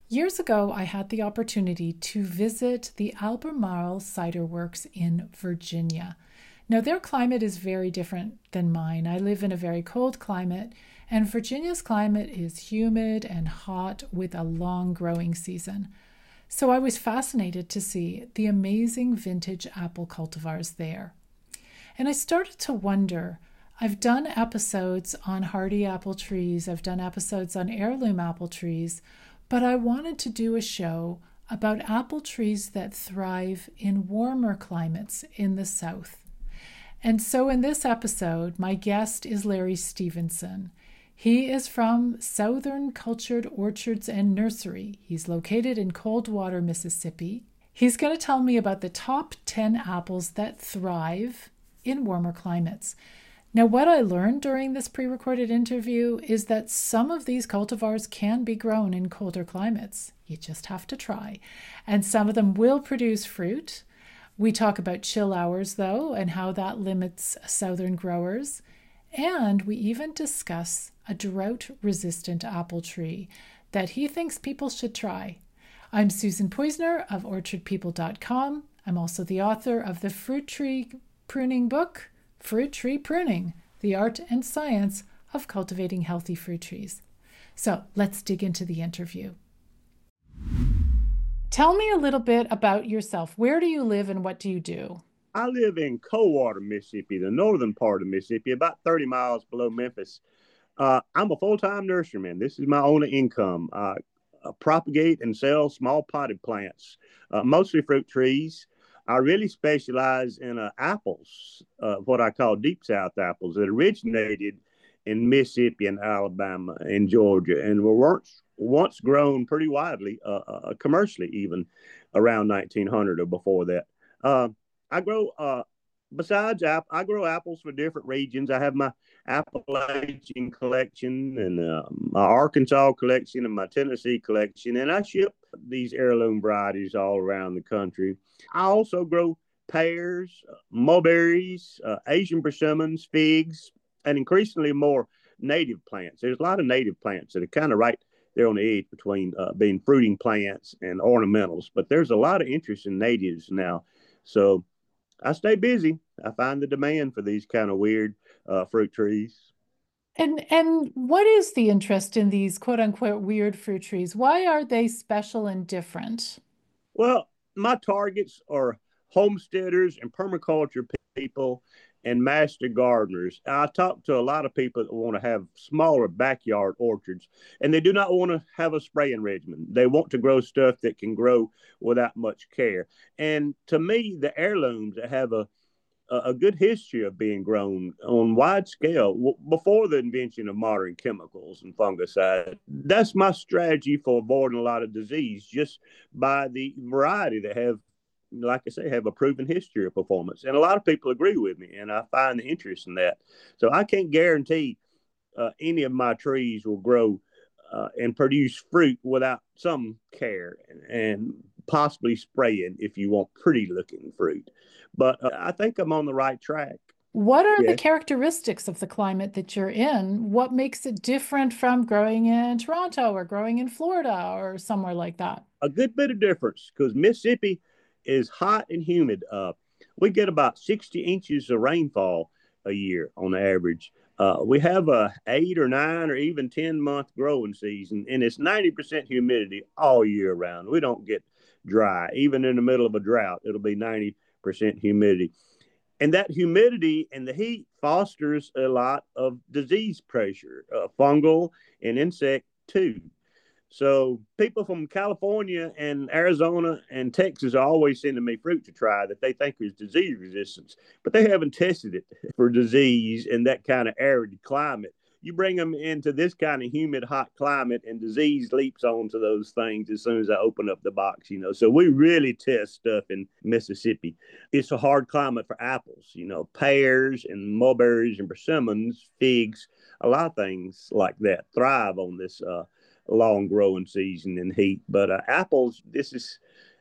Years ago, I had the opportunity to visit the Albemarle Cider Works in Virginia. Now, their climate is very different than mine. I live in a very cold climate, and Virginia's climate is humid and hot with a long growing season. So I was fascinated to see the amazing vintage apple cultivars there. And I started to wonder. I've done episodes on hardy apple trees, I've done episodes on heirloom apple trees, but I wanted to do a show about apple trees that thrive in warmer climates in the South. And so in this episode, my guest is Larry Stevenson. He is from Southern Cultured Orchards and Nursery. He's located in Coldwater, Mississippi. He's going to tell me about the top 10 apples that thrive in warmer climates. Now, what I learned during this pre-recorded interview is that some of these cultivars can be grown in colder climates. You just have to try. And some of them will produce fruit. We talk about chill hours, though, and how that limits southern growers. And we even discuss a drought-resistant apple tree that he thinks people should try. I'm Susan Poisner of OrchardPeople.com. I'm also the author of the fruit tree pruning book, Fruit Tree Pruning, the Art and Science of Cultivating Healthy Fruit Trees. So let's dig into the interview. Tell me a little bit about yourself. Where do you live and what do you do? I live in Coldwater, Mississippi, the northern part of Mississippi, about 30 miles below Memphis. I'm a full-time nurseryman. This is my only income. I propagate and sell small potted plants, mostly fruit trees. I really specialize in apples, what I call deep South apples that originated in Mississippi and Alabama and Georgia and were once grown pretty widely, commercially even around 1900 or before that. I grow I grow apples for different regions. I have my Appalachian collection and my Arkansas collection and my Tennessee collection, and I ship these heirloom varieties all around the country. I also grow pears, mulberries, Asian persimmons, figs, and increasingly more native plants. There's a lot of native plants that are kind of right there on the edge between being fruiting plants and ornamentals, but there's a lot of interest in natives now. So I stay busy. I find the demand for these kind of weird fruit trees. And what is the interest in these quote unquote weird fruit trees? Why are they special and different? Well, my targets are homesteaders and permaculture people and master gardeners. I talk to a lot of people that want to have smaller backyard orchards, and they do not want to have a spraying regimen. They want to grow stuff that can grow without much care. And to me, the heirlooms that have a good history of being grown on wide scale before the invention of modern chemicals and fungicides. That's my strategy for avoiding a lot of disease, just by the variety that have, like I say, have a proven history of performance. And a lot of people agree with me, and I find the interest in that. So I can't guarantee any of my trees will grow and produce fruit without some care and possibly spraying if you want pretty looking fruit. But I think I'm on the right track. What are the Yeah, characteristics of the climate that you're in? What makes it different from growing in Toronto or growing in Florida or somewhere like that? a good bit of difference because Mississippi is hot and humid. We get about 60 inches of rainfall a year on average. We have a 8 or 9 or even 10 month growing season, and it's 90% humidity all year round. We don't get dry. Even in the middle of a drought, it'll be 90% humidity. And that humidity and the heat fosters a lot of disease pressure, fungal and insect too. So people from California and Arizona and Texas are always sending me fruit to try that they think is disease resistance, but they haven't tested it for disease in that kind of arid climate. You bring them into this kind of humid, hot climate, and disease leaps onto those things as soon as I open up the box. So we really test stuff in Mississippi. It's a hard climate for apples, pears and mulberries and persimmons, figs, a lot of things like that thrive on this long growing season and heat. But apples, this is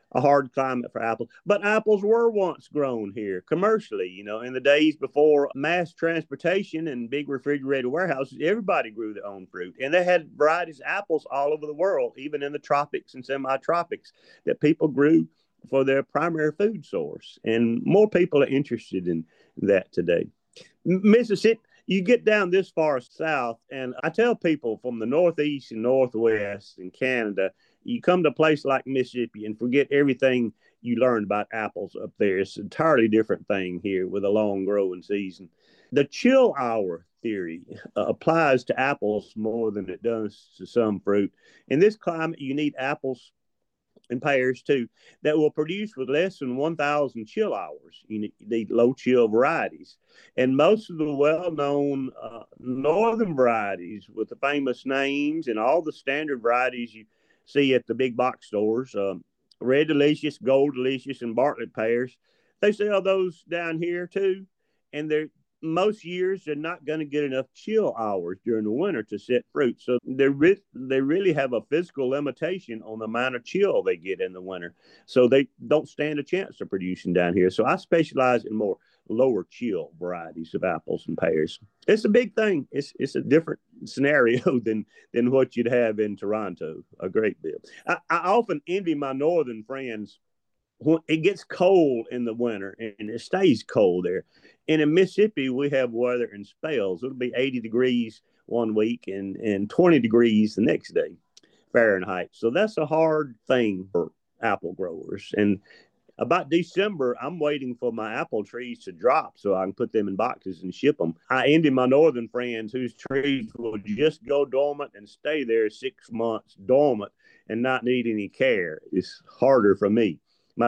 a hard climate for apples. But apples were once grown here commercially, in the days before mass transportation and big refrigerated warehouses, everybody grew their own fruit. And they had varieties of apples all over the world, even in the tropics and semi-tropics, that people grew for their primary food source. And more people are interested in that today. Mississippi, you get down this far south, and I tell people from the Northeast and Northwest and Canada, you come to a place like Mississippi and forget everything you learned about apples up there. It's an entirely different thing here with a long growing season. The chill hour theory applies to apples more than it does to some fruit. In this climate, you need apples and pears too that will produce with less than 1,000 chill hours. You need low chill varieties. And most of the well-known northern varieties with the famous names and all the standard varieties you see at the big box stores, Red Delicious, Gold Delicious, and Bartlett pears, they sell those down here too. And they're most years they're not going to get enough chill hours during the winter to set fruit. So they really have a physical limitation on the amount of chill they get in the winter. So they don't stand a chance of producing down here. So I specialize in more lower chill varieties of apples and pears. It's a big thing. It's a different scenario than what you'd have in Toronto, a great deal. I often envy my northern friends when it gets cold in the winter and it stays cold there. And in Mississippi, we have weather in spells. It'll be 80 degrees one week and 20 degrees the next day, Fahrenheit. So that's a hard thing for apple growers. And about December, I'm waiting for my apple trees to drop so I can put them in boxes and ship them. I envy my northern friends whose trees will just go dormant and stay there 6 months dormant and not need any care. It's harder for me.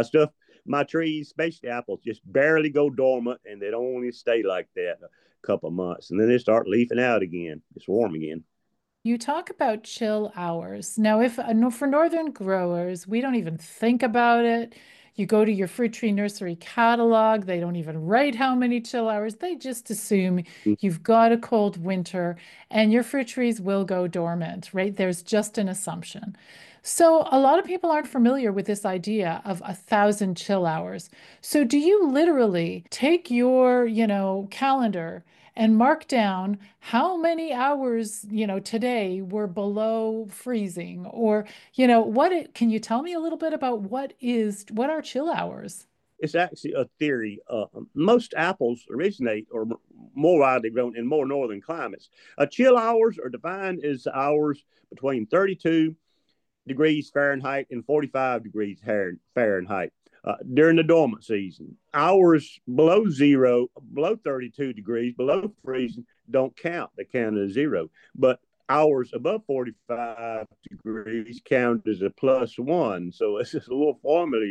My trees, especially apples, just barely go dormant, and they only stay like that a couple of months, and then they start leafing out again. It's warm again. You talk about chill hours. Now, if no, for northern growers, we don't even think about it. You go to your fruit tree nursery catalog, they don't even write how many chill hours. They just assume you've got a cold winter and your fruit trees will go dormant, right? There's just an assumption. So a lot of people aren't familiar with this idea of 1,000 chill hours. So do you literally take your, calendar and mark down how many hours, today were below freezing? Or, can you tell me a little bit about what are chill hours? It's actually a theory. Most apples originate or more widely grown in more northern climates. Chill hours are defined as hours between 32 degrees Fahrenheit and 45 degrees Fahrenheit during the dormant season. Hours below zero, below 32 degrees, below freezing, don't count. They count as zero. But hours above 45 degrees count as a plus one. So it's just a little formula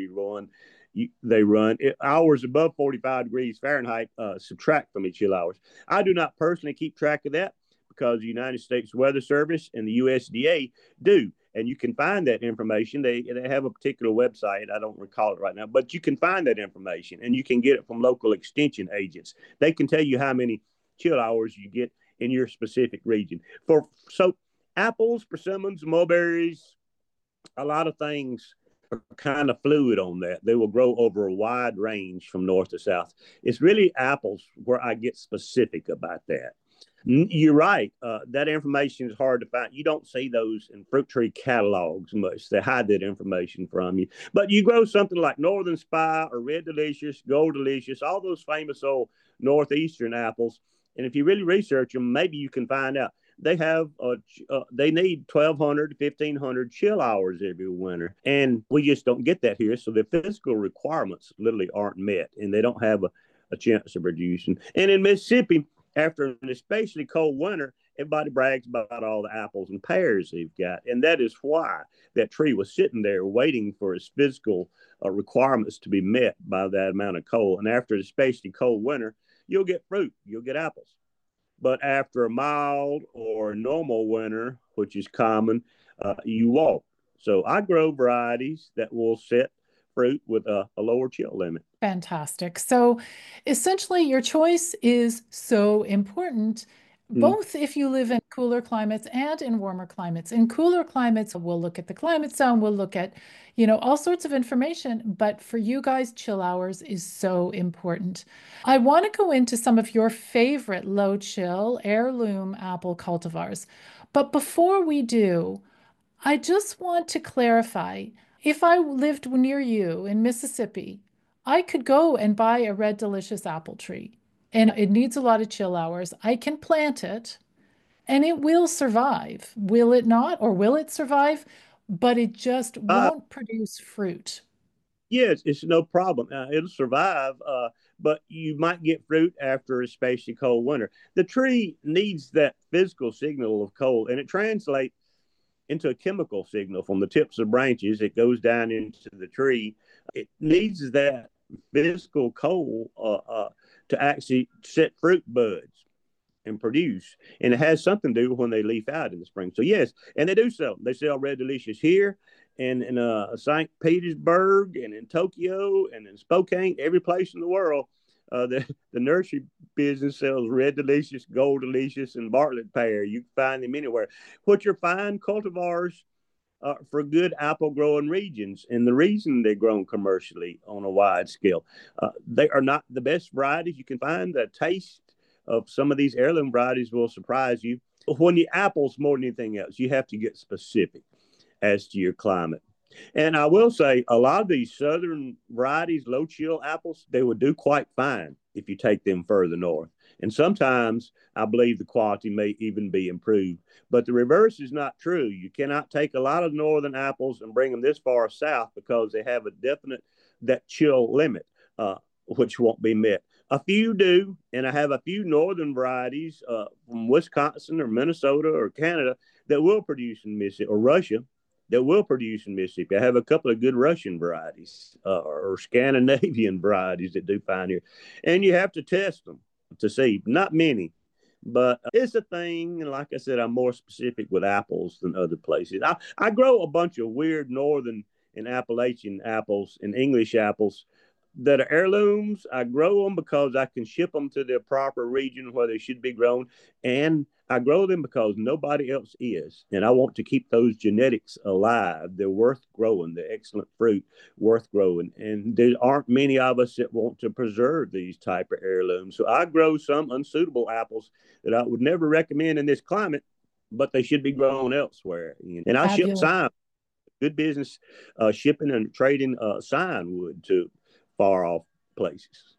they run. Hours above 45 degrees Fahrenheit subtract from each chill hours. I do not personally keep track of that because the United States Weather Service and the USDA do. And you can find that information. They have a particular website. I don't recall it right now, but you can find that information and you can get it from local extension agents. They can tell you how many chill hours you get in your specific region. So apples, persimmons, mulberries, a lot of things are kind of fluid on that. They will grow over a wide range from north to south. It's really apples where I get specific about that. You're right. That information is hard to find. You don't see those in fruit tree catalogs much. They hide that information from you. But you grow something like Northern Spy or Red Delicious, Gold Delicious, all those famous old Northeastern apples. And if you really research them, maybe you can find out they need 1,200 to 1,500 chill hours every winter. And we just don't get that here. So the physical requirements literally aren't met, and they don't have a chance of producing. And in Mississippi, after an especially cold winter, everybody brags about all the apples and pears they've got. And that is why that tree was sitting there waiting for its physical requirements to be met by that amount of cold. And after an especially cold winter, you'll get fruit, you'll get apples. But after a mild or normal winter, which is common, you won't. So I grow varieties that will set fruit with a lower chill limit. Fantastic. So essentially, your choice is so important Mm. both if you live in cooler climates and in warmer climates. In cooler climates, we'll look at the climate zone, we'll look at, all sorts of information. But for you guys, chill hours is so important. I want to go into some of your favorite low chill heirloom apple cultivars. But before we do, I just want to clarify, if I lived near you in Mississippi, I could go and buy a Red Delicious apple tree, and it needs a lot of chill hours. I can plant it and it will survive. Will it not? Or will it survive? But it just Uh, won't produce fruit. yes, it's no problem. It'll survive, but you might get fruit after a especially cold winter. The tree needs that physical signal of cold, and it translates into a chemical signal from the tips of branches. It goes down into the tree. It needs that physical cold to actually set fruit buds and produce. And it has something to do with when they leaf out in the spring. So yes, and they do sell. They sell Red Delicious here and in St. Petersburg and in Tokyo and in Spokane, every place in the world. The nursery business sells Red Delicious, Gold Delicious, and Bartlett pear. You can find them anywhere. What you're fine cultivars for good apple growing regions. And the reason they're grown commercially on a wide scale, they are not the best varieties you can find. The taste of some of these heirloom varieties will surprise you. When you apples more than anything else, you have to get specific as to your climate. And I will say a lot of these southern varieties, low chill apples, they would do quite fine if you take them further north. And sometimes I believe the quality may even be improved. But the reverse is not true. You cannot take a lot of northern apples and bring them this far south because they have a definite that chill limit, which won't be met. A few do, and I have a few northern varieties from Wisconsin or Minnesota or Canada that will produce in Mississippi or Russia that will produce in Mississippi. I have a couple of good Russian varieties or Scandinavian varieties that do fine here. And you have to test them to see. Not many, but it's a thing. And like I said, I'm more specific with apples than other places. I grow a bunch of weird northern and Appalachian apples and English apples that are heirlooms. I grow them because I can ship them to their proper region where they should be grown. And I grow them because nobody else is. And I want to keep those genetics alive. They're worth growing. They're excellent fruit, worth growing. And there aren't many of us that want to preserve these type of heirlooms. So I grow some unsuitable apples that I would never recommend in this climate, but they should be grown elsewhere. And I ship Fabulous. sign, good business, shipping and trading sign wood to far off places.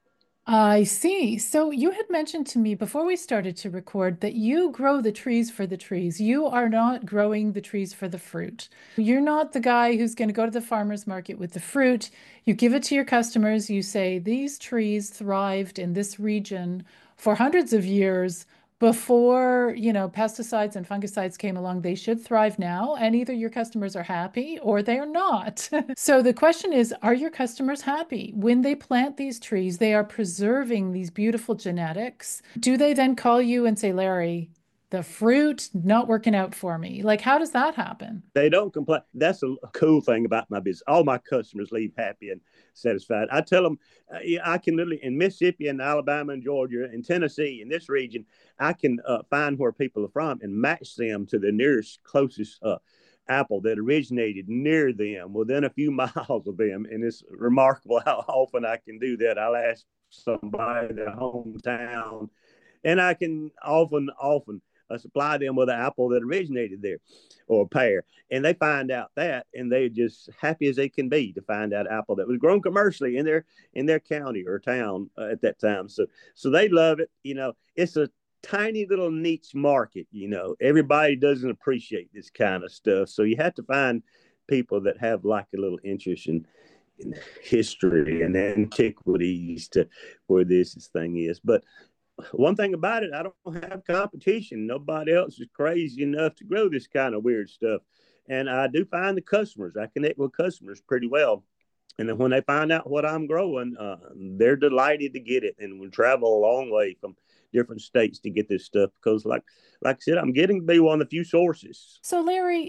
I see. So you had mentioned to me before we started to record that you grow the trees for the trees. You are not growing the trees for the fruit. You're not the guy who's going to go to the farmer's market with the fruit. You give it to your customers. You say, these trees thrived in this region for hundreds of years before, pesticides and fungicides came along. They should thrive now, and either your customers are happy or they are not. So the question is, are your customers happy? When they plant these trees, they are preserving these beautiful genetics. Do they then call you and say, Larry, the fruit not working out for me? Like, how does that happen? They don't complain. That's a cool thing about my business. All my customers leave happy and satisfied. I tell them, I can literally in Mississippi and Alabama and Georgia and Tennessee in this region, I can find where people are from and match them to the nearest closest apple that originated near them, within a few miles of them. And it's remarkable how often I can do that. I'll ask somebody their hometown, and I can often supply them with an apple that originated there or a pear. And they find out that, and they're just happy as they can be to find out apple that was grown commercially in their county or town at that time. So they love it. It's a tiny little niche market. Everybody doesn't appreciate this kind of stuff. So you have to find people that have like a little interest in history and antiquities to where this thing is. But one thing about it, I don't have competition. Nobody else is crazy enough to grow this kind of weird stuff. And I do find the customers. I connect with customers pretty well. And then when they find out what I'm growing, they're delighted to get it and will travel a long way from different states to get this stuff because, like I said, I'm getting to be one of the few sources. So, Larry,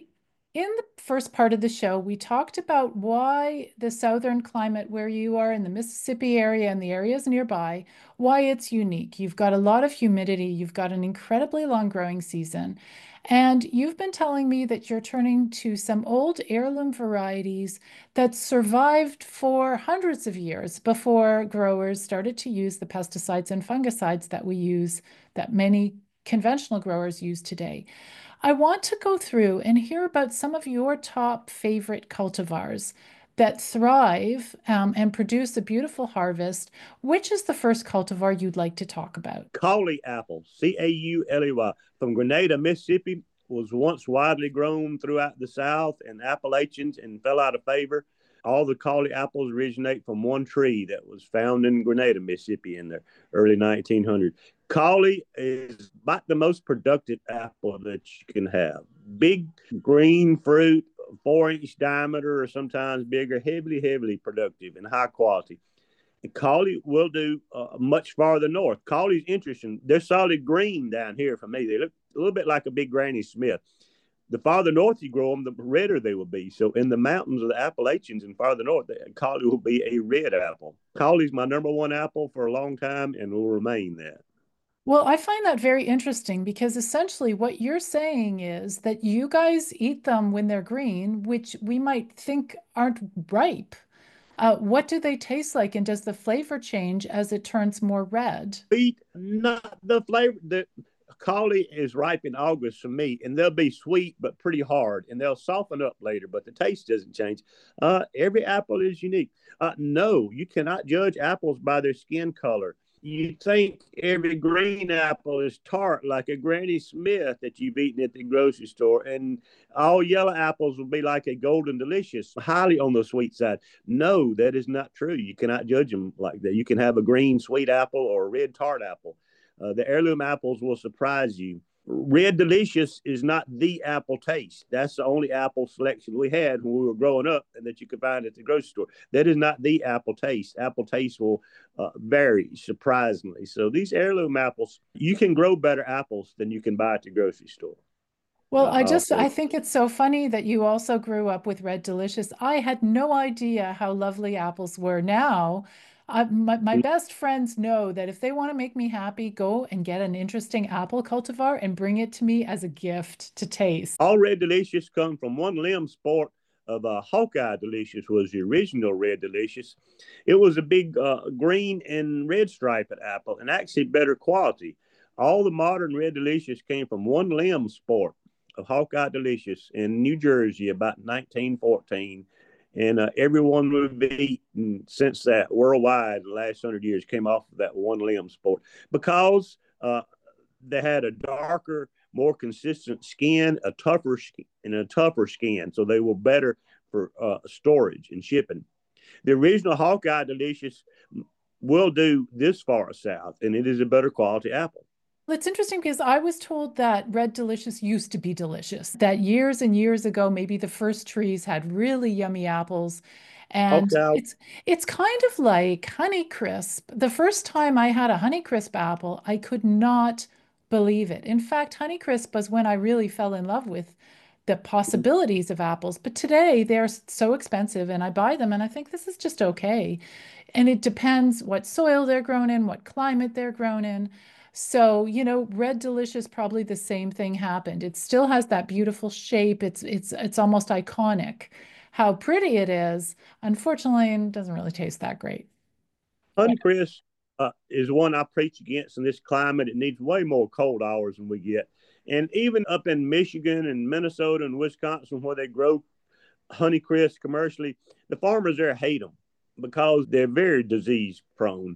In the first part of the show, we talked about why the southern climate where you are in the Mississippi area and the areas nearby, why it's unique. You've got a lot of humidity, you've got an incredibly long growing season, and you've been telling me that you're turning to some old heirloom varieties that survived for hundreds of years before growers started to use the pesticides and fungicides that we use, that many conventional growers use today. I want to go through and hear about some of your top favorite cultivars that thrive and produce a beautiful harvest. Which is the first cultivar you'd like to talk about? Cauley apple, Cauley, from Grenada, Mississippi, was once widely grown throughout the South and Appalachians and fell out of favor. All the Cauley apples originate from one tree that was found in Grenada, Mississippi in the early 1900s. Cauley is about the most productive apple that you can have. Big green fruit, 4-inch diameter or sometimes bigger, heavily productive and high quality. Cauley will do much farther north. Cauley's interesting. They're solid green down here for me. They look a little bit like a big Granny Smith. The farther north you grow them, the redder they will be. So in the mountains of the Appalachians and farther north, Cauley will be a red apple. Cauley's my number one apple for a long time and will remain that. Well, I find that very interesting because essentially what you're saying is that you guys eat them when they're green, which we might think aren't ripe. What do they taste like, and does the flavor change as it turns more red? Sweet, not the flavor. The Cauley is ripe in August for me, and they'll be sweet but pretty hard, and they'll soften up later, but the taste doesn't change. Every apple is unique. No, you cannot judge apples by their skin color. You think every green apple is tart like a Granny Smith that you've eaten at the grocery store, and all yellow apples will be like a Golden Delicious, highly on the sweet side. No, that is not true. You cannot judge them like that. You can have a green sweet apple or a red tart apple. The heirloom apples will surprise you. Red Delicious is not the apple taste. That's the only apple selection we had when we were growing up and that you could find at the grocery store. That is not the apple taste. Apple taste will vary surprisingly. So these heirloom apples, you can grow better apples than you can buy at the grocery store. Well, Also, I think it's so funny that you also grew up with Red Delicious. I had no idea how lovely apples were. Now, my best friends know that if they want to make me happy, go and get an interesting apple cultivar and bring it to me as a gift to taste. all Red Delicious come from one limb sport of Hawkeye Delicious was the original Red Delicious. It was a big green and red striped apple and actually better quality. All the modern Red Delicious came from one limb sport of Hawkeye Delicious in New Jersey about 1914. And everyone we've eaten since that worldwide, the last 100 years, came off of that one limb sport because they had a darker, more consistent skin, a tougher skin, and a tougher skin, so they were better for storage and shipping. The original Hawkeye Delicious will do this far south, and it is a better quality apple. Well, it's interesting because I was told that Red Delicious used to be delicious, that years and years ago, maybe the first trees had really yummy apples. And Hawkeye, it's kind of like Honeycrisp. The first time I had a Honeycrisp apple, I could not believe it. In fact, Honeycrisp was when I really fell in love with the possibilities of apples. But today they're so expensive and I buy them and I think this is just okay. And it depends what soil they're grown in, what climate they're grown in. So, Red Delicious, probably the same thing happened. It still has that beautiful shape. It's almost iconic. How pretty it is. Unfortunately, it doesn't really taste that great. Honeycrisp is one I preach against in this climate. It needs way more cold hours than we get. And even up in Michigan and Minnesota and Wisconsin, where they grow Honeycrisp commercially, the farmers there hate them because they're very disease prone.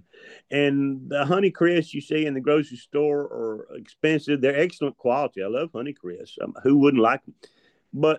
And the Honeycrisp you see in the grocery store are expensive. They're excellent quality. I love Honeycrisp. Who wouldn't like them? But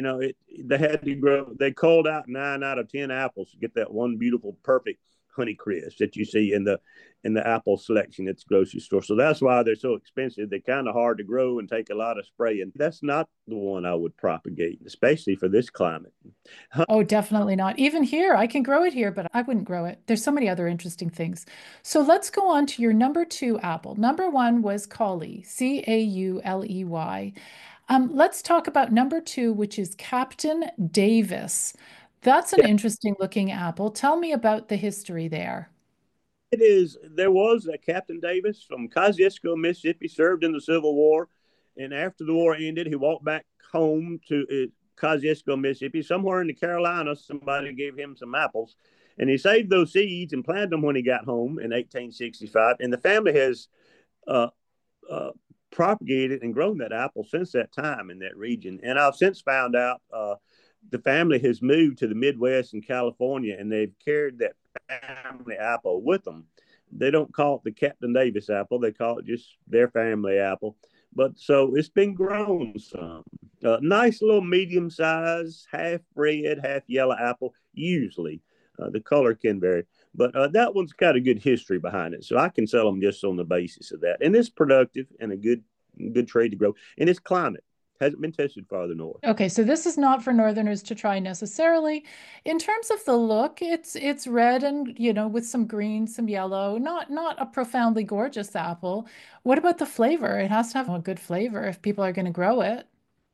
they had to grow. They culled out 9 out of 10 apples to get that one beautiful, perfect Honeycrisp that you see in the apple selection at the grocery store. So that's why they're so expensive. They're kind of hard to grow and take a lot of spray. And that's not the one I would propagate, especially for this climate. Oh, definitely not. Even here, I can grow it here, but I wouldn't grow it. There's so many other interesting things. So let's go on to your number two apple. Number one was Cauley, Cauley. Let's talk about number two, which is Captain Davis. That's an interesting looking apple. Tell me about the history there. It is. There was a Captain Davis from Kosciuszko, Mississippi, served in the Civil War, and after the war ended, he walked back home to Kosciuszko, Mississippi. Somewhere in the Carolinas, somebody gave him some apples, and he saved those seeds and planted them when he got home in 1865. And the family has uh, uh, propagated and grown that apple since that time in that region. And I've since found out the family has moved to the Midwest in California, and they've carried that family apple with them. They don't call it the Captain Davis apple; they call it just their family apple. But so it's been grown some. Nice little medium size, half red, half yellow apple. Usually, the color can vary, but that one's got a good history behind it. So I can sell them just on the basis of that. And it's productive and a good trade to grow. And it's climate hasn't been tested farther north. Okay, so this is not for northerners to try necessarily. In terms of the look, it's red and with some green, some yellow, not a profoundly gorgeous apple. What about the flavor? It has to have a good flavor if people are going to grow it.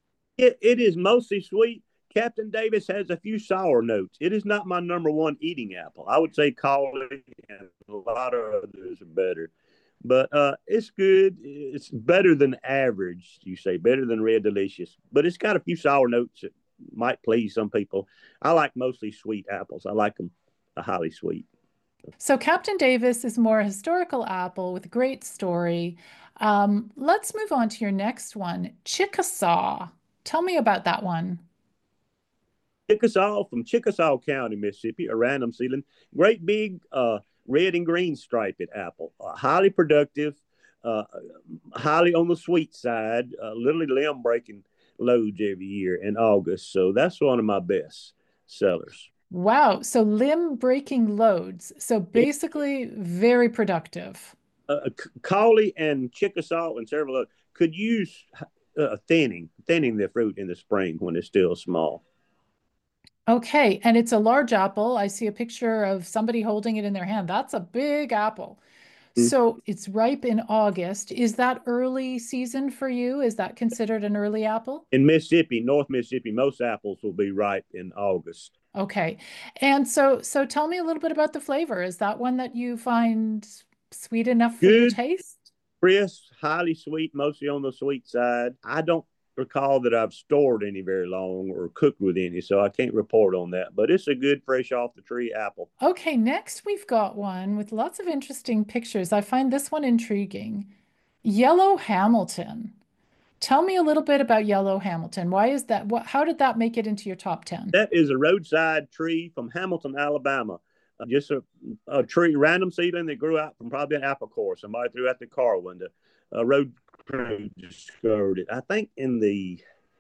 It is mostly sweet. Captain Davis has a few sour notes. It is not my number one eating apple. I would say Collie and a lot of others are better. But it's good. It's better than average, you say, better than Red Delicious. But it's got a few sour notes that might please some people. I like mostly sweet apples. I like them highly sweet. So Captain Davis is more a historical apple with a great story. Let's move on to your next one, Chickasaw. Tell me about that one. Chickasaw from Chickasaw County, Mississippi, a random seedling. Great big red and green striped apple. Highly productive, uh, highly on the sweet side, literally limb breaking loads every year in August. So that's one of my best sellers. Wow, so limb breaking loads. So basically very productive. Collie and Chickasaw and several others could use thinning the fruit in the spring when it's still small. Okay, and it's a large apple. I see a picture of somebody holding it in their hand. That's a big apple. So it's ripe in August. Is that early season for you? Is that considered an early apple? In Mississippi, North Mississippi, most apples will be ripe in August. Okay. And so tell me a little bit about the flavor. Is that one that you find sweet enough for your Good, taste? crisp, highly sweet, mostly on the sweet side. I don't recall that I've stored any very long or cooked with any, so I can't report on that. But it's a good, fresh off the tree apple. Okay, next we've got one with lots of interesting pictures. I find this one intriguing. Yellow Hamilton. Tell me a little bit about Yellow Hamilton. Why is that? How did that make it into your top 10? That is a roadside tree from Hamilton, Alabama. Just a tree, random seedling that grew out from probably an apple core. Somebody threw out the car window. A road crew discovered it. I think in the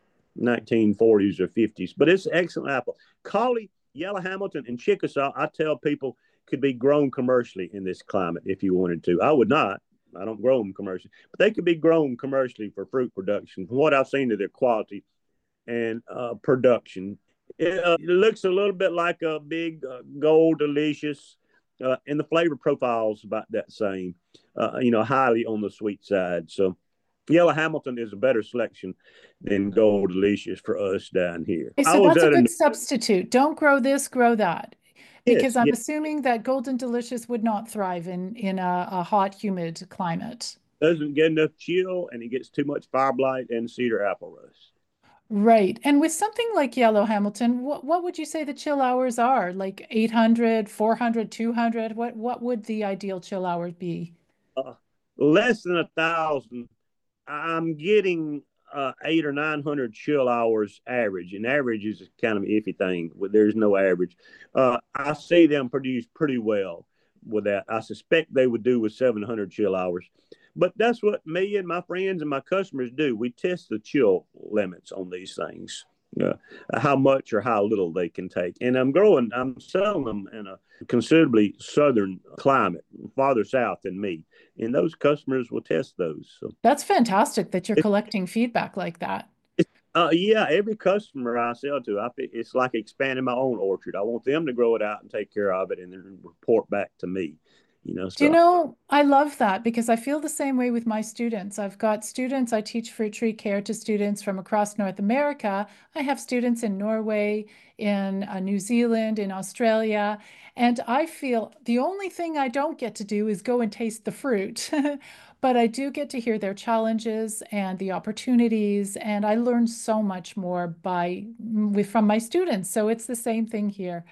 1940s or 50s, but it's an excellent apple. Collie, Yellow Hamilton, and Chickasaw, I tell people, could be grown commercially in this climate if you wanted to. I would not. I don't grow them commercially, but they could be grown commercially for fruit production. From what I've seen of their quality and production, it looks a little bit like a big gold delicious, and the flavor profile is about that same. Highly on the sweet side. So Yellow Hamilton is a better selection than Gold Delicious for us down here. Okay, I so was that's a at a good substitute. Don't grow this, grow that. Because yes, I'm yes, assuming that Golden Delicious would not thrive in a hot, humid climate. doesn't get enough chill, and it gets too much fire blight and cedar apple rust. Right. And with something like Yellow Hamilton, what would you say the chill hours are? Like 800, 400, 200? What would the ideal chill hour be? Uh, Less than 1,000. I'm getting 800 or 900 chill hours average, and average is kind of an iffy thing. There's no average. I see them produce pretty well with that. I suspect they would do with 700 chill hours. But that's what me and my friends and my customers do. We test the chill limits on these things, uh, how much or how little they can take. And I'm selling them in a considerably southern climate, farther south than me. And those customers will test those. So, That's fantastic that you're collecting feedback like that. yeah, every customer I sell to, it's like expanding my own orchard. I want them to grow it out and take care of it and then report back to me. Do you So know, I love that because I feel the same way with my students. I've got students, I teach fruit tree care to students from across North America. I have students in Norway, in New Zealand, in Australia, and I feel the only thing I don't get to do is go and taste the fruit. But I do get to hear their challenges and the opportunities, and I learn so much more from my students. So it's the same thing here.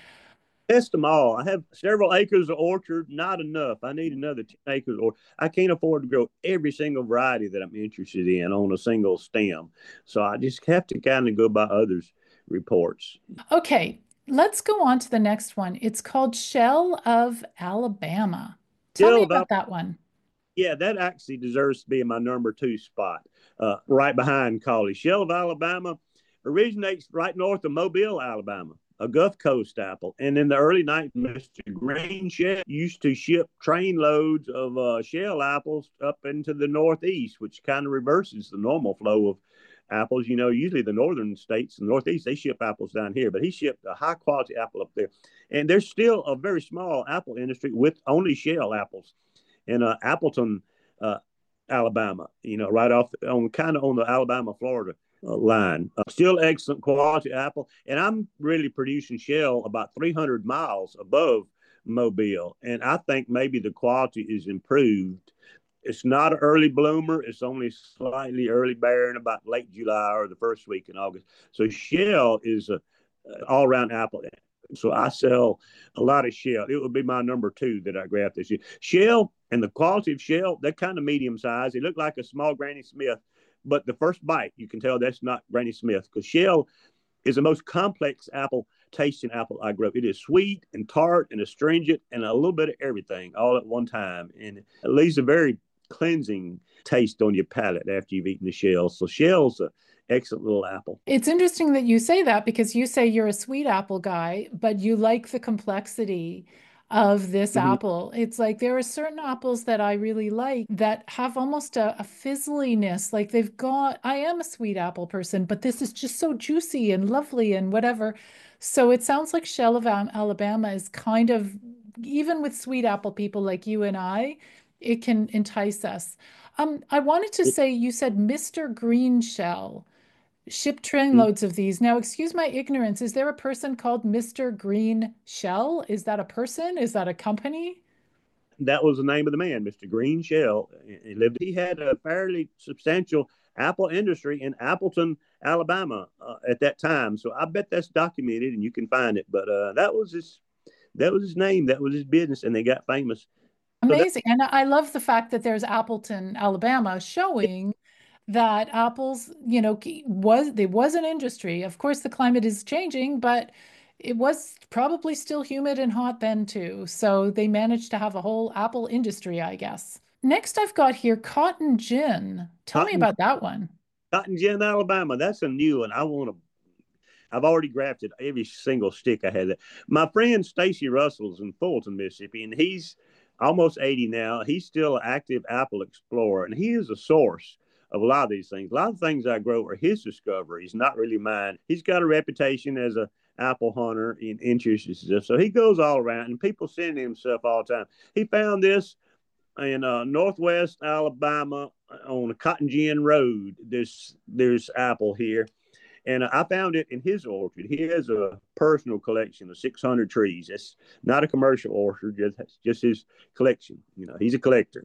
test them all. I have several acres of orchard, not enough. I need another 10 acres, or I can't afford to grow every single variety that I'm interested in on a single stem. So I just have to kind of go by others' reports. Okay, let's go on to the next one. It's called Shell of Alabama. Tell me Still, about about that one. yeah, that actually deserves to be in my number two spot, right behind Collie. Shell of Alabama originates right north of Mobile, Alabama, a Gulf Coast apple. And in the early 90s, Mr. Green Shell used to ship train loads of shell apples up into the Northeast, which kind of reverses the normal flow of apples. Usually the northern states, the Northeast, they ship apples down here, but he shipped a high quality apple up there. And there's still a very small apple industry with only shell apples in Appleton, uh, Alabama. Right off on kind of on the Alabama Florida line. Still excellent quality apple, and I'm really producing shell about 300 miles above Mobile, and I think maybe the quality is improved. It's not an early bloomer. It's only slightly early bearing, about late July or the first week in August. So shell is a all around apple. So I sell a lot of shell. It would be my number two that I grabbed this year. Shell and the quality of shell, they're kind of medium size. They look like a small Granny Smith, but the first bite, you can tell that's not Granny Smith because shell is the most complex apple tasting apple I grew up. It is sweet and tart and astringent and a little bit of everything all at one time. And it leaves a very cleansing taste on your palate after you've eaten the shell. So shell's an excellent little apple. It's interesting that you say that because you say you're a sweet apple guy, but you like the complexity of this Mm-hmm. apple. It's like there are certain apples that I really like that have almost a fizzliness. Like they've got, I am a sweet apple person, but this is just so juicy and lovely and whatever. So it sounds like Shell of Alabama is kind of, even with sweet apple people like you and I, it can entice us. I wanted to say, you said Mr. Green Shell ship trainloads of these. Now, excuse my ignorance, is there a person called Mr. Green Shell? Is that a person? Is that a company? That was the name of the man, Mr. Green Shell. He lived. He had a fairly substantial apple industry in Appleton, Alabama, at that time. So I bet that's documented, and you can find it. But that was his. That was his name. That was his business, and they got famous. So that Amazing. And I love the fact that there's Appleton, Alabama, showing that apples, there was an industry. Of course, the climate is changing, but it was probably still humid and hot then too. So they managed to have a whole apple industry, I guess. Next, I've got here cotton gin. Tell me cotton, about that one. cotton gin, Alabama. That's a new one. I want to. I've already grafted every single stick I had. My friend Stacy Russell's in Fulton, Mississippi, and he's almost 80 now. He's still an active apple explorer, and he is a source of a lot of these things. A lot of things I grow are his discoveries, not really mine. He's got a reputation as a apple hunter in interests and stuff. So he goes all around, and people send him stuff all the time. He found this in northwest Alabama on a Cotton Gin Road. There's apple here, and I found it in his orchard. He has a personal collection of 600 trees. It's not a commercial orchard, just his collection. He's a collector.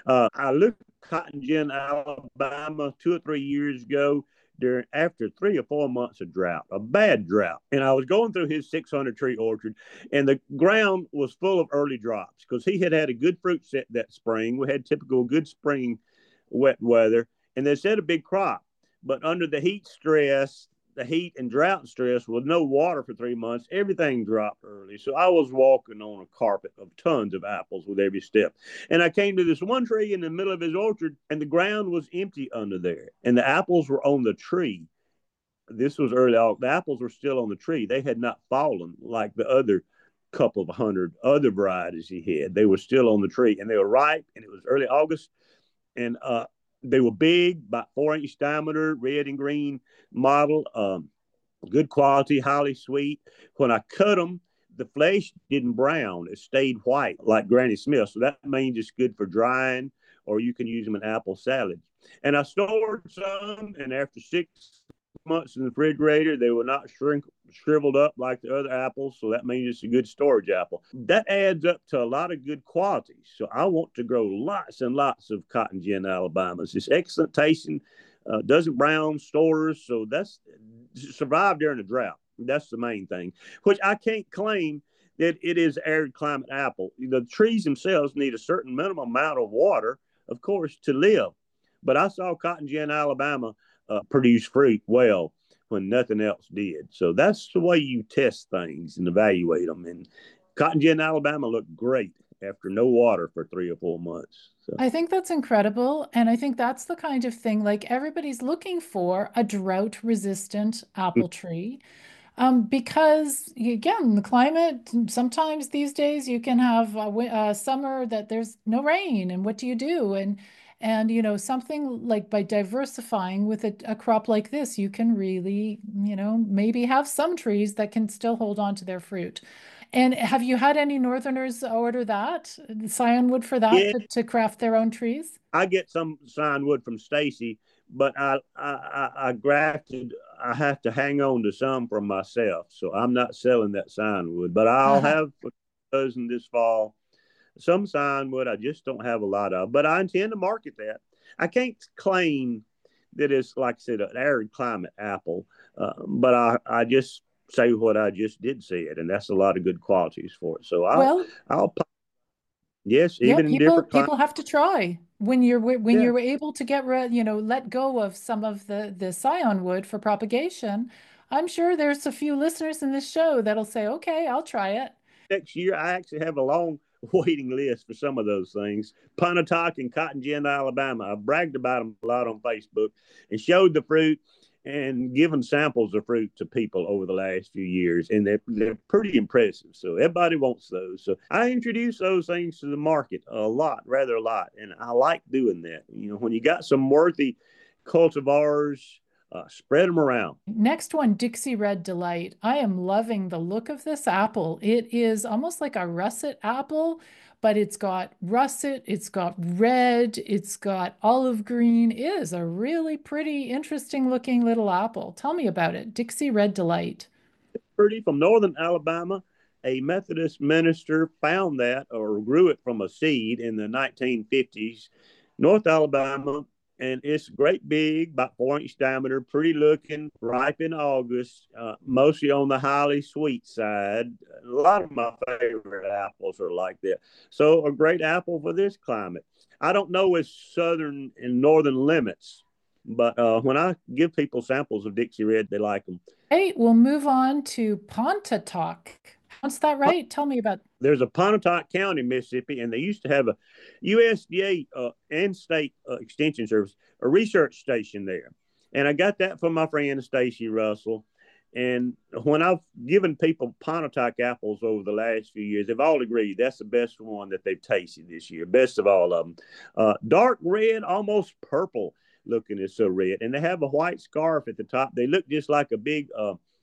I looked at Cotton Gin, Alabama, 2 or 3 years ago after 3 or 4 months of drought, a bad drought. And I was going through his 600 tree orchard, and the ground was full of early drops because he had had a good fruit set that spring. We had typical good spring wet weather, and they set a big crop. But under the heat and drought stress with no water for 3 months, everything dropped early. So I was walking on a carpet of tons of apples with every step. And I came to this one tree in the middle of his orchard, and the ground was empty under there. And the apples were on the tree. This was early August. The apples were still on the tree. They had not fallen like the other couple of hundred other varieties he had. They were still on the tree, and they were ripe, and it was early August. And they were big, about 4 inch diameter, red and green model, good quality, highly sweet. When I cut them, the flesh didn't brown. It stayed white like Granny Smith. So that means it's good for drying, or you can use them in apple salad. And I stored some, and after 6 months in the refrigerator, they will not shriveled up like the other apples. So that means it's a good storage apple. That adds up to a lot of good qualities. So I want to grow lots and lots of cotton gin Alabamas. It's excellent tasting, doesn't brown, stores. So that's survived during a drought. That's the main thing, which I can't claim that it is arid climate apple. The trees themselves need a certain minimum amount of water, of course, to live. But I saw cotton gin Alabama produce fruit well when nothing else did. So that's the way you test things and evaluate them. And cotton gin Alabama looked great after no water for 3 or 4 months. So. I think that's incredible. And I think that's the kind of thing like everybody's looking for a drought resistant apple tree. Because again, the climate, sometimes these days you can have a summer that there's no rain, and what do you do? And something like by diversifying with a crop like this, you can really, maybe have some trees that can still hold on to their fruit. And have you had any Northerners order that, the scion wood for that, Yeah, to craft their own trees? I get some sign wood from Stacy, but I grafted. I have to hang on to some for myself, so I'm not selling that sign wood. But I'll Uh-huh. have a dozen this fall. Some sign wood I just don't have a lot of, but I intend to market that. I can't claim that it's like I said an arid climate apple, but I just say what I just did say it, and that's a lot of good qualities for it. So Well, I'll yes, yeah, even in people different climates. people have to try. When Yeah, you're able to get rid, let go of some of the scion wood for propagation. I'm sure there's a few listeners in this show that'll say, "Okay, I'll try it." next year I actually have a long waiting list for some of those things. Pontotoc and Cotton Gin, Alabama. I've bragged about them a lot on Facebook and showed the fruit and given samples of fruit to people over the last few years, and they're pretty impressive. So everybody wants those. So I introduce those things to the market a lot, rather a lot, and I like doing that. When you got some worthy cultivars, spread them around. Next one, Dixie Red Delight. I am loving the look of this apple. It is almost like a russet apple, but it's got russet, it's got red, it's got olive green. It is a really pretty, interesting looking little apple. Tell me about it. Dixie Red Delight. Pretty from northern Alabama. A Methodist minister found that or grew it from a seed in the 1950s, North Alabama, and it's great big, about 4 inch diameter, pretty looking, ripe in August, mostly on the highly sweet side. A lot of my favorite apples are like that. So a great apple for this climate. I don't know its southern and northern limits, but when I give people samples of Dixie Red, they like them. Hey, we'll move on to Pontotoc. What's that right? Tell me about. There's a Pontotoc County, Mississippi, and they used to have a USDA and state extension service, a research station there. And I got that from my friend Stacy Russell. And when I've given people Pontotoc apples over the last few years, they've all agreed that's the best one that they've tasted this year, best of all of them. Dark red, almost purple looking, is so red. And they have a white scarf at the top. They look just like a big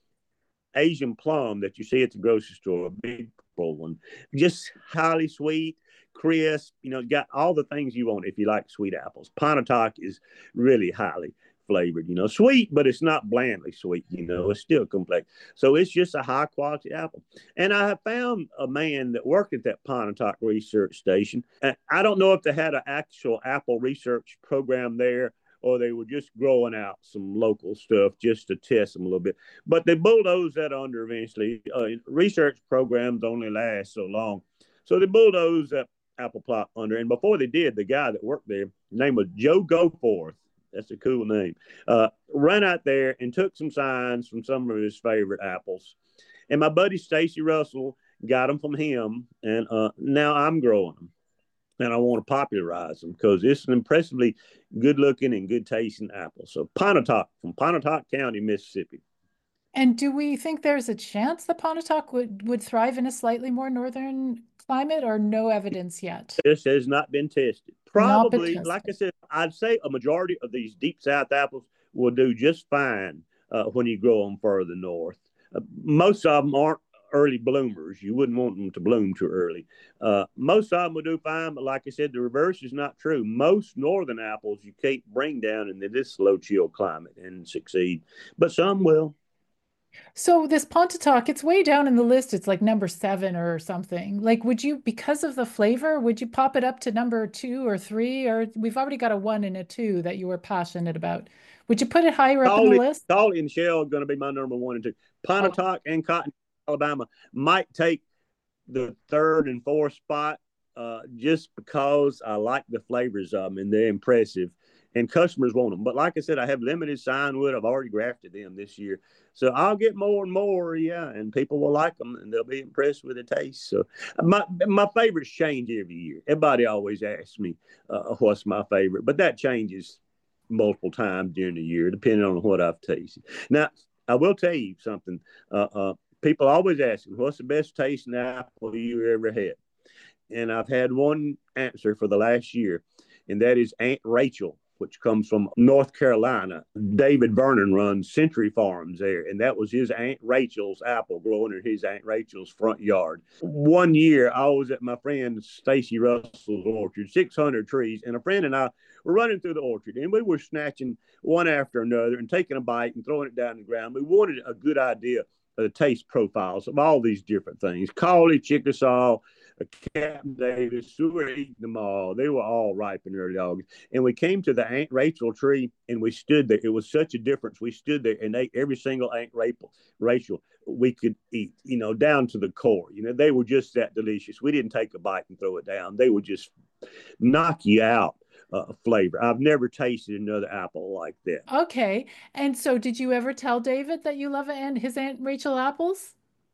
Asian plum that you see at the grocery store, a big purple one. Just highly sweet, crisp, got all the things you want if you like sweet apples. Pontotoc is really highly flavored, sweet, but it's not blandly sweet, it's still complex. So it's just a high quality apple. And I have found a man that worked at that Pontotoc research station. I don't know if they had an actual apple research program there or they were just growing out some local stuff just to test them a little bit. But they bulldozed that under eventually. Research programs only last so long. So they bulldozed that apple plot under. And before they did, the guy that worked there, his name was Joe Goforth. That's a cool name. Ran out there and took some signs from some of his favorite apples. And my buddy Stacy Russell got them from him. And now I'm growing them and I want to popularize them because it's an impressively good looking and good tasting apple. So Pontotoc from Pontotoc County, Mississippi. And do we think there's a chance that Pontotoc would thrive in a slightly more northern climate, or no evidence yet? This has not been tested. Not been Probably, like I tested. said, I'd say a majority of these deep south apples will do just fine when you grow them further north. Most of them aren't early bloomers. You wouldn't want them to bloom too early. Most of them will do fine, but like I said, the reverse is not true. Most northern apples you can't bring down in this low chill climate and succeed, but some will. So this Pontotoc, it's way down in the list. It's like number 7 or something. Like, would you, because of the flavor, would you pop it up to number 2 or 3? Or we've already got a 1 and a 2 that you were passionate about. Would you put it higher up in the list? Collie and Shell are going to be my number 1 and 2. Oh, Pontotoc and Cotton, Alabama might take the third and fourth spot just because I like the flavors of them and they're impressive and customers want them. But like I said, I have limited sign wood. I've already grafted them this year. So I'll get more and more, yeah, and people will like them and they'll be impressed with the taste. So my favorites change every year. Everybody always asks me what's my favorite, but that changes multiple times during the year, depending on what I've tasted. Now, I will tell you something. People always ask me, what's the best tasting apple you ever had? And I've had one answer for the last year, and that is Aunt Rachel, which comes from North Carolina. David Vernon runs Century Farms there, and that was his Aunt Rachel's apple growing in his Aunt Rachel's front yard. One year, I was at my friend Stacy Russell's orchard, 600 trees, and a friend and I were running through the orchard, and we were snatching one after another and taking a bite and throwing it down on the ground. We wanted a good idea of the taste profiles of all these different things. Collie, Chickasaw, Captain Davis, we were eating them all. They were all ripe in early August. And we came to the Aunt Rachel tree and we stood there. It was such a difference. We stood there and ate every single Aunt Rachel we could eat, down to the core. They were just that delicious. We didn't take a bite and throw it down. They would just knock you out. Flavor. I've never tasted another apple like that. okay. And so did you ever tell David that you love his Aunt Rachel apples?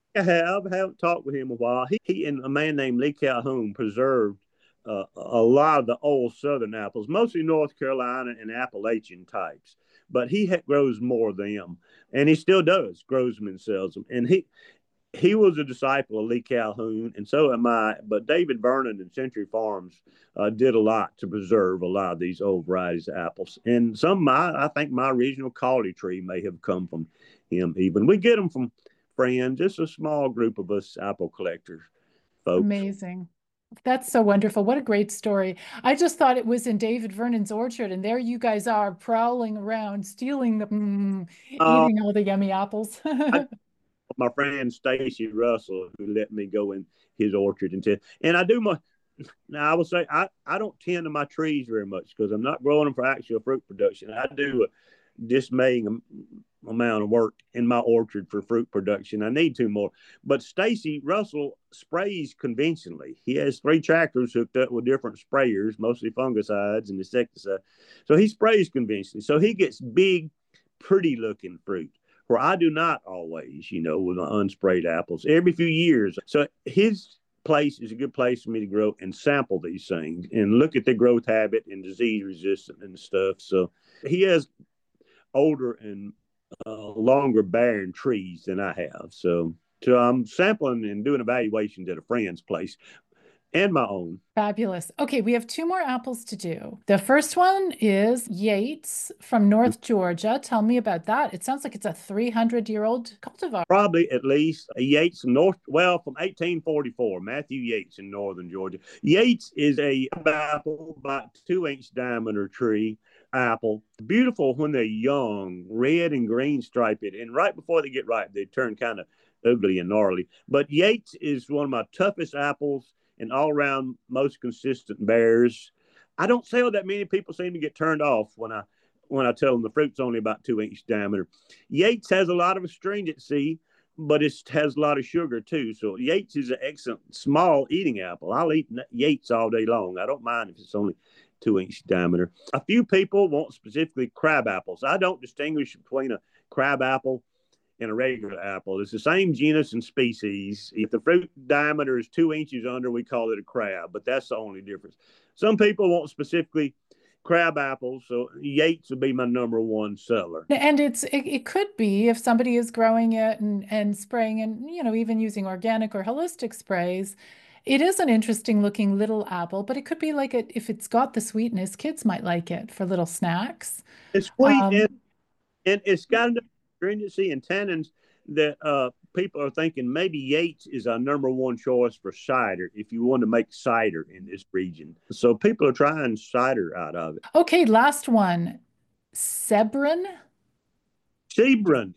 I haven't talked with him a while. He and a man named Lee Calhoun preserved a lot of the old Southern apples, mostly North Carolina and Appalachian types. But grows more of them, and he still does grows them and sells them. And he was a disciple of Lee Calhoun, and so am I. But David Vernon and Century Farms did a lot to preserve a lot of these old varieties of apples. And I think my original Collie tree may have come from him. Even we get them from friends, just a small group of us apple collectors, folks. Amazing. That's so wonderful. What a great story. I just thought it was in David Vernon's orchard, and there you guys are prowling around, stealing Uh, eating all the yummy apples. I, my friend Stacy Russell, who let me go in his orchard and I do my. Now I will say I don't tend to my trees very much because I'm not growing them for actual fruit production. I do dismaying amount of work in my orchard for fruit production. I need to more. But Stacy Russell sprays conventionally. He has 3 tractors hooked up with different sprayers, mostly fungicides and insecticides. So he sprays conventionally. So he gets big, pretty looking fruit. Where I do not always, with unsprayed apples every few years. So his place is a good place for me to grow and sample these things and look at the growth habit and disease resistant and stuff. So he has older and longer bearing trees than I have. So I'm sampling and doing evaluations at a friend's place and my own. Fabulous. Okay, we have 2 more apples to do. The first one is Yates from North Georgia. Tell me about that. It sounds like it's a 300-year-old cultivar. Probably at least a Yates from 1844, Matthew Yates in northern Georgia. Yates is a apple, about 2-inch diameter tree apple. Beautiful when they're young, red and green striped. And right before they get ripe, they turn kind of ugly and gnarly. But Yates is one of my toughest apples and all around most consistent bears. I don't sell that many. People seem to get turned off when I tell them the fruit's only about 2-inch diameter. Yates has a lot of astringency, but it has a lot of sugar too. So Yates is an excellent small eating apple. I'll eat Yates all day long. I don't mind if it's only 2-inch diameter. A few people want specifically crab apples. I don't distinguish between a crab apple and a regular apple. It's the same genus and species. If the fruit diameter is 2 inches under, we call it a crab, but that's the only difference. Some people want specifically crab apples, so Yates would be my number 1 seller. And it could be if somebody is growing it and spraying and even using organic or holistic sprays. It is an interesting looking little apple, but it could be like if it's got the sweetness, kids might like it for little snacks. It's sweet and it's got enough stringency and tannins that people are thinking maybe Yates is our number one choice for cider if you want to make cider in this region. So people are trying cider out of it. Okay, last one. Sebron. Sebring,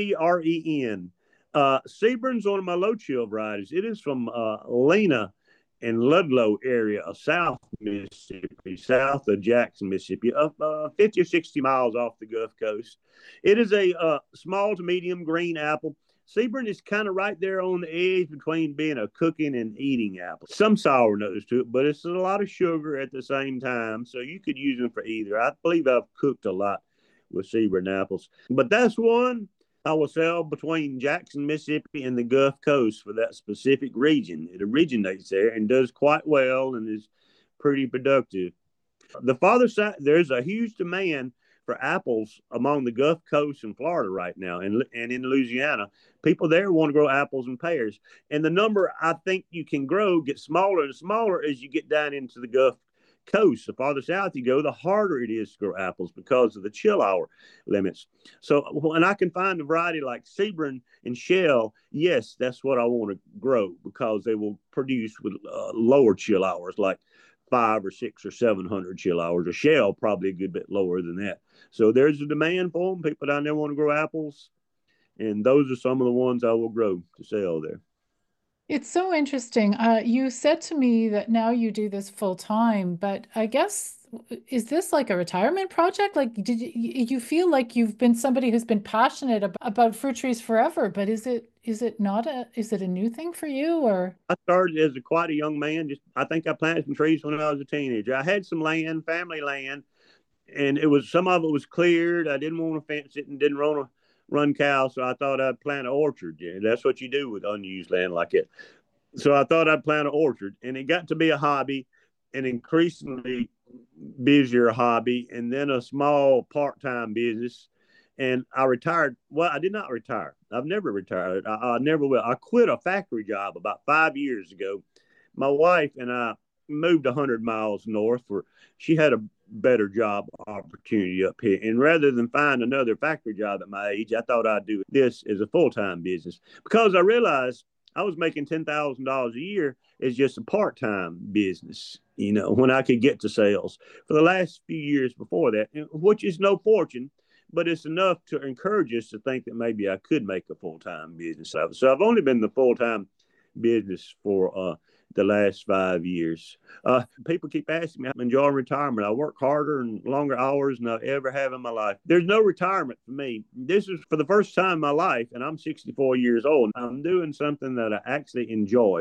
Cren. Sebring's one of my low chill varieties. It is from Lena and Ludlow area of South Mississippi, south of Jackson, Mississippi, up 50 or 60 miles off the Gulf Coast. It is a small to medium green apple. Sebring is kind of right there on the edge between being a cooking and eating apple. Some sour notes to it, but it's a lot of sugar at the same time. So you could use them for either. I believe I've cooked a lot with Sebring apples. But that's one I will sell between Jackson, Mississippi, and the Gulf Coast for that specific region. It originates there and does quite well and is pretty productive. The farther side, there's a huge demand for apples among the Gulf Coast and Florida right now, and in Louisiana. People there want to grow apples and pears. And the number I think you can grow gets smaller and smaller as you get down into the Gulf Coast. The farther south you go, the harder it is to grow apples because of the chill hour limits. So when I can find a variety like Sebring and Shell, yes, that's what I want to grow because they will produce with lower chill hours, like 5 or 6 or 700 chill hours. A Shell probably a good bit lower than that. So there's a demand for them. People down there want to grow apples, and those are some of the ones I will grow to sell there. It's so interesting. You said to me that now you do this full time, but I guess is this like a retirement project? Like, did you feel like you've been somebody who's been passionate about fruit trees forever, but is it not is it a new thing for you or? I started as quite a young man. Just I think I planted some trees when I was a teenager. I had some land, family land, and it was some of it was cleared. I didn't want to fence it and didn't want to run cows, so I thought I'd plant an orchard. Yeah, that's what you do with unused land like it. So I thought I'd plant an orchard, and it got to be a hobby, an increasingly busier hobby, and then a small part-time business. And I retired. Well, I did not retire. I've never retired. I never will. I quit a factory job about 5 years ago. My wife and I moved 100 miles north where she had a better job opportunity up here. And rather than find another factory job at my age, I thought I'd do this as a full-time business because I realized I was making $10,000 a year as just a part-time business, when I could get to sales for the last few years before that, which is no fortune, but it's enough to encourage us to think that maybe I could make a full-time business of it. So I've only been the full-time business for the last 5 years. People keep asking me, I'm enjoying retirement. I work harder and longer hours than I ever have in my life. There's no retirement for me. This is for the first time in my life, and I'm 64 years old. I'm doing something that I actually enjoy.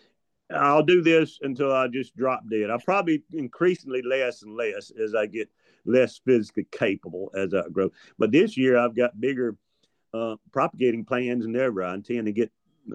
I'll do this until I just drop dead. I'll probably increasingly less and less as I get less physically capable as I grow. But this year I've got bigger propagating plans than ever. I intend to get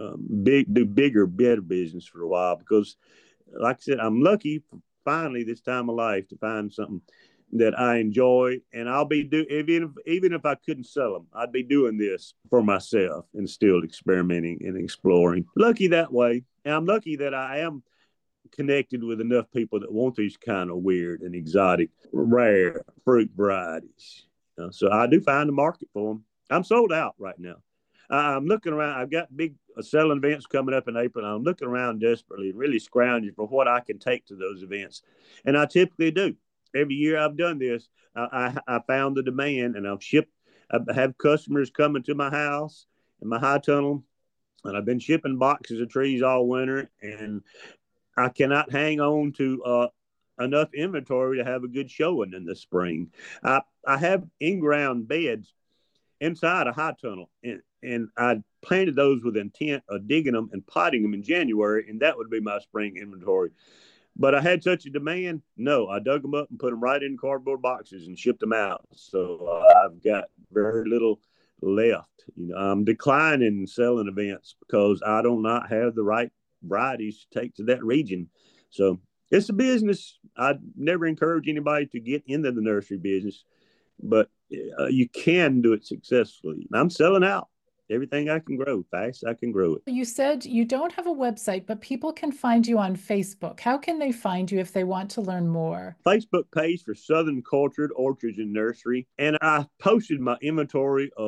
do bigger, better business for a while because, like I said, I'm lucky finally this time of life to find something that I enjoy, and I'll be even if I couldn't sell them, I'd be doing this for myself and still experimenting and exploring. Lucky that way, and I'm lucky that I am connected with enough people that want these kind of weird and exotic, rare fruit varieties. So I do find a market for them. I'm sold out right now. I'm looking around. I've got big selling events coming up in April. And I'm looking around desperately, really scrounging for what I can take to those events. And I typically do. Every year I've done this, I found the demand and I've shipped. I have customers coming to my house in my high tunnel, and I've been shipping boxes of trees all winter. And I cannot hang on to enough inventory to have a good showing in the spring. I have in-ground beds inside a high tunnel, and I planted those with intent of digging them and potting them in January, and that would be my spring inventory. But I had such a demand. No, I dug them up and put them right in cardboard boxes and shipped them out. So I've got very little left. I'm declining selling events because I do not have the right varieties to take to that region. So it's a business. I'd never encourage anybody to get into the nursery business, but you can do it successfully. I'm selling out everything I can grow, fast I can grow it. You said you don't have a website, but people can find you on Facebook. How can they find you if they want to learn more? Facebook page for Southern Cultured Orchards and Nursery. And I posted my inventory of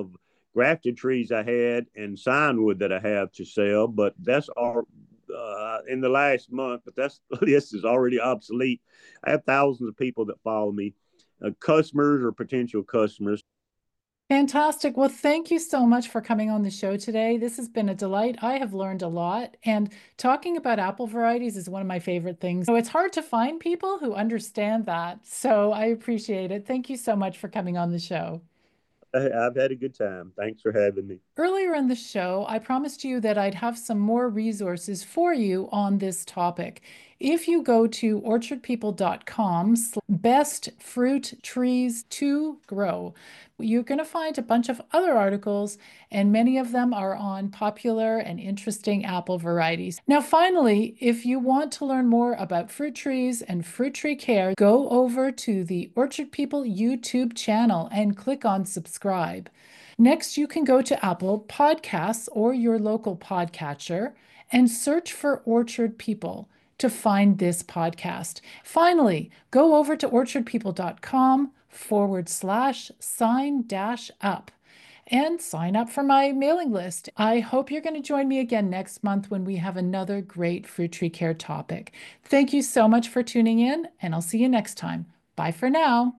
grafted trees I had and signwood that I have to sell, but that's all in the last month. But that's this is already obsolete. I have thousands of people that follow me, customers or potential customers. Fantastic. Well, thank you so much for coming on the show today. This has been a delight. I have learned a lot, and talking about apple varieties is one of my favorite things. So it's hard to find people who understand that. So I appreciate it. Thank you so much for coming on the show. I've had a good time. Thanks for having me. Earlier in the show, I promised you that I'd have some more resources for you on this topic. If you go to orchardpeople.com, best fruit trees to grow, you're going to find a bunch of other articles, and many of them are on popular and interesting apple varieties. Now, finally, if you want to learn more about fruit trees and fruit tree care, go over to the Orchard People YouTube channel and click on subscribe. Next, you can go to Apple Podcasts or your local podcatcher and search for Orchard People to find this podcast. Finally, go over to orchardpeople.com/sign-up and sign up for my mailing list. I hope you're going to join me again next month when we have another great fruit tree care topic. Thank you so much for tuning in, and I'll see you next time. Bye for now.